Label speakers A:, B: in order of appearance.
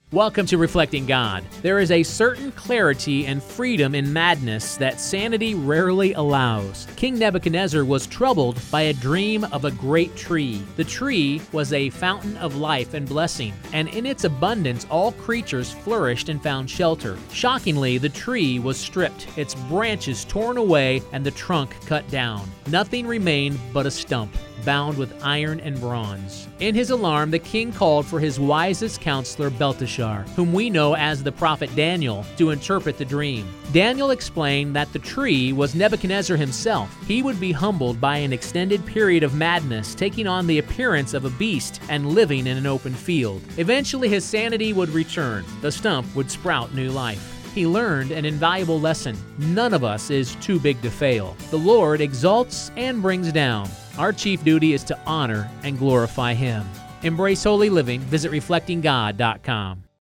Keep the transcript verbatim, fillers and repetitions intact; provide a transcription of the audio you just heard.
A: Welcome to Reflecting God. There is a certain clarity and freedom in madness that sanity rarely allows. King Nebuchadnezzar was troubled by a dream of a great tree. The tree was a fountain of life and blessing, and in its abundance all creatures flourished and found shelter. Shockingly, the tree was stripped, its branches torn away, and the trunk cut down. Nothing remained but a stump, bound with iron and bronze. In his alarm, the king called for his wisest counselor Belteshazzar, whom we know as the prophet Daniel, to interpret the dream. Daniel explained that the tree was Nebuchadnezzar himself. He would be humbled by an extended period of madness, taking on the appearance of a beast and living in an open field. Eventually, his sanity would return. The stump would sprout new life. He learned an invaluable lesson. None of us is too big to fail. The Lord exalts and brings down. Our chief duty is to honor and glorify Him. Embrace holy living. Visit reflecting god dot com.